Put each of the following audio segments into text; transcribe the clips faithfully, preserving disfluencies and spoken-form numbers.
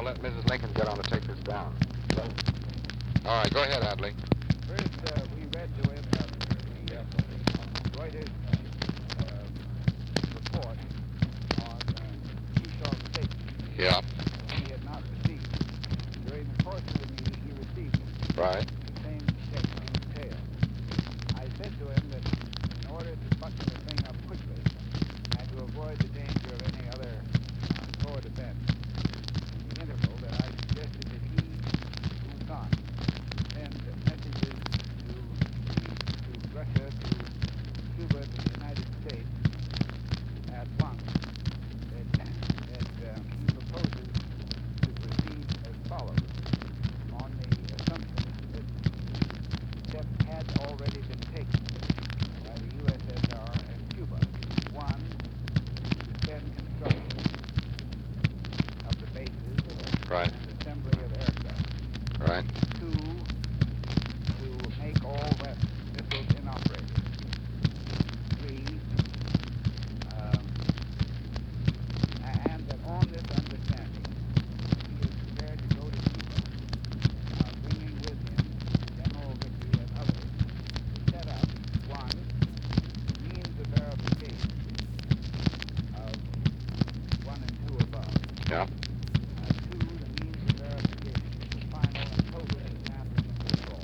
let Missus Lincoln get on to take this down. All right, go ahead, Adley. First, uh, we read to him uh, the uh, Reuters uh, report on uh, Keyshawn's statement. Yeah. He had not received. During the course of the meeting, he received it. Right. The same text in detail. I said to him that in order to button the thing up quickly and to avoid the danger of any other untoward event, in the interval that I suggested that he, Busan, send messages to, to Russia, to Cuba, to the United States at once, that, that um, he proposes to proceed as follows, on the assumption that steps had already been taken by the U S S R and Cuba. One, to suspend construction of the bases Right. and assembly of aircraft. Right. Two, to make all West missiles inoperative. Three, um, and that on this understanding, he is prepared to go to Cuba, uh, bringing with him General Vickery and others, to set up, one, means of verification of one and two above. Yeah. Uh, two, the means of verification of the final and total dismantling of withdrawal.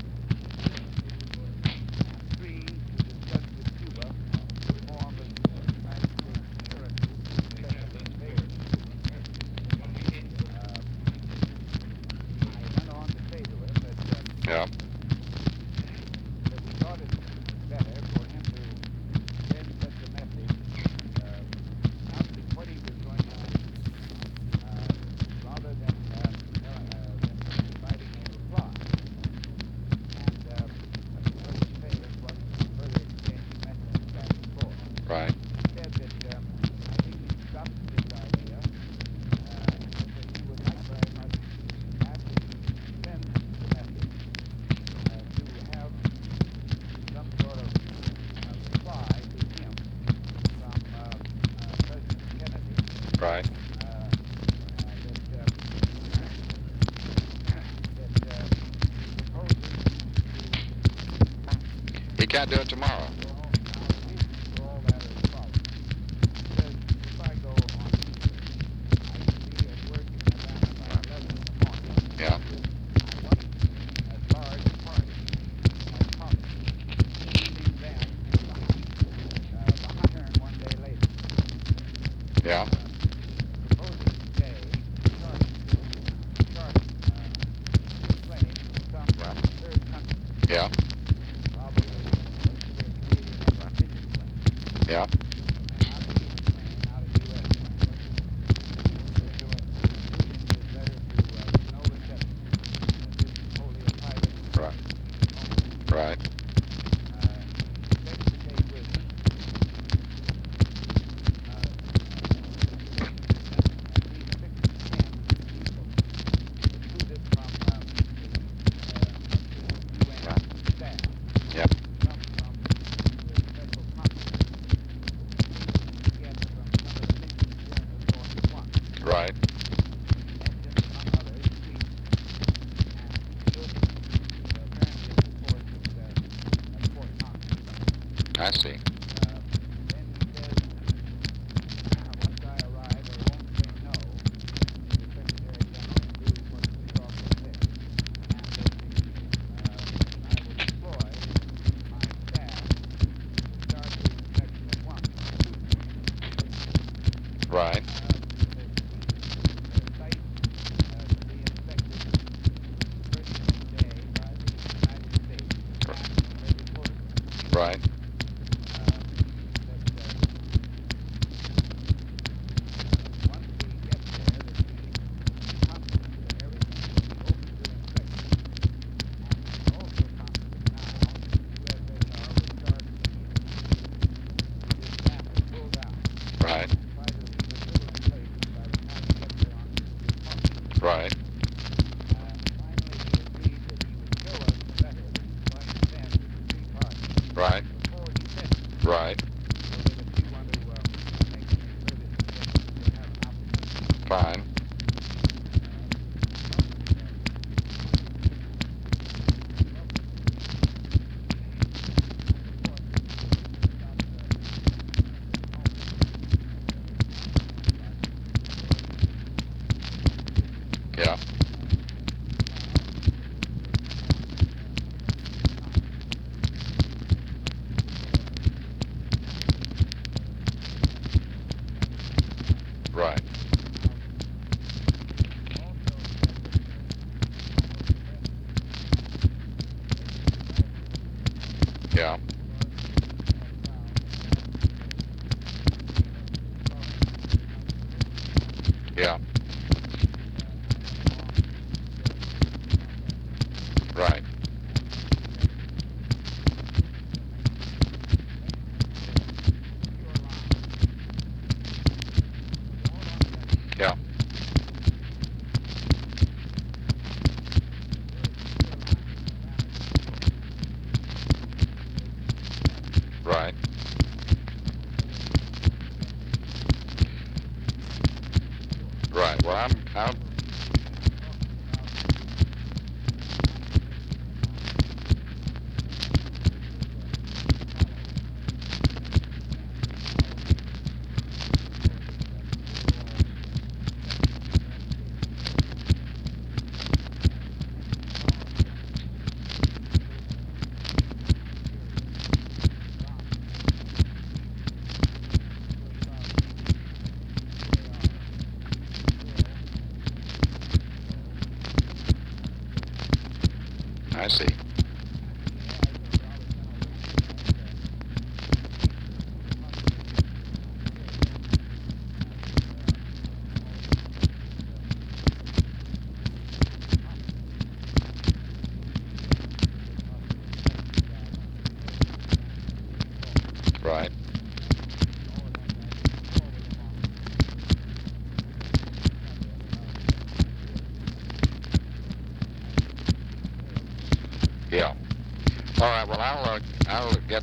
And three, to discuss with Cuba the form of United States assurances to special invaders. Uh, I went on to say to him that, um, Yeah. that we thought it better for him to send such a message, uh, announcing what he was going to do, uh, rather than, uh, uh, than providing a reply. And uh, what he was saying was further exchange of messages back and forth. Right. He said that um, I think he stopped this idea, uh, and that he would like very much, after he sends the message, uh, to have some sort of uh, reply to him from uh, uh, President Kennedy. Right. Uh, uh, that um, that uh, proposes to He can't do it tomorrow. well, now the reasons for all that are as follows. He says, if I go on Tuesday, I should be at work in Havana by eleven in the morning. Yeah. I want as large a party as possible, leaving then uh, the Hunter one day later. Yeah. Uh, proposing today starting starting uh, plane from some third country, Yeah. probably a Canadian or Brazilian plane, Yeah. not a human plane, not a U S plane. We're doing using this letter to uh, no reception. Uh, this is wholly a private Right. only. Right. Uh, he begs to take with him uh, uh, at least six to ten people recruited from uh, the uh, U N staff, Yep. some from the special conference, again from some of the missions here in the North at once, Right. mentioned among others Greece and good, uh, apparently reports at, uh, at Fort Knox. I see. Uh, then he says, once I arrive, I won't say no to the Secretary General and do what Mister Crawford said. And that the, uh, I will deploy my staff to start the inspection at once on Tuesday. Right. Uh, that the, the site uh, to be inspected first thing today by the United States National Headquarters. Right. Uh, that uh, once we get there, that we are confident that everything will be open to inspection, and we're also confident now that the U S S R will start to dismantle, pull down, Right. and try to leave as little in place by the time we get there on Tuesday morning. Right. Uh, finally, he agreed that he would show us the letter that he's going to send to the three parties Right. before he sends it. Right. So that if you want to uh, make any further suggestions, you'll have an opportunity. Fine. Uh, Yeah. Right. Yeah. Yeah. Right. Yeah. Right. Right. Well, I'm, I'm, I see. Right. Yeah. All right. Well, I'll, uh, I'll get.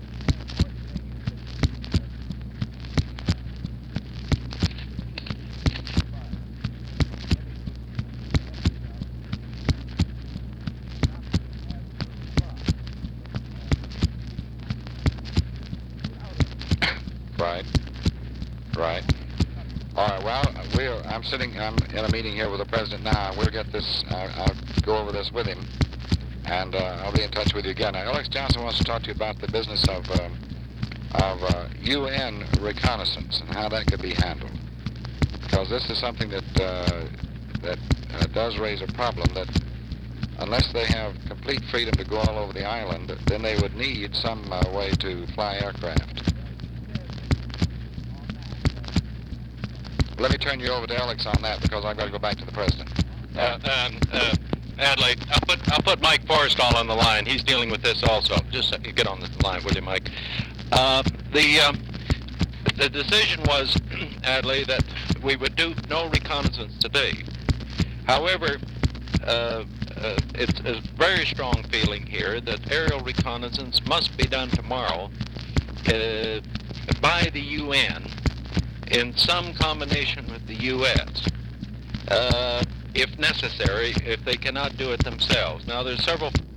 Right. Right. All right. Well, we're. I'm sitting. I'm in a meeting here with the president now. We'll get this. Uh, I'll go over this with him, and uh, I'll be in touch with you again. Now, Alex Johnson wants to talk to you about the business of um, of uh, U N reconnaissance and how that could be handled, because this is something that uh, that uh, does raise a problem. That unless they have complete freedom to go all over the island, then they would need some uh, way to fly aircraft. Let me turn you over to Alex on that, because I've got to go back to the president. Uh, um, uh, Adlai, I'll put I'll put Mike Forrestal on the line. He's dealing with this also. Just uh, get on the line, will you, Mike? Uh, the um, the decision was, Adlai, that we would do no reconnaissance today. However, uh, uh, it's a very strong feeling here that aerial reconnaissance must be done tomorrow uh, by the U N in some combination with the U S, uh, if necessary, if they cannot do it themselves. Now, there's several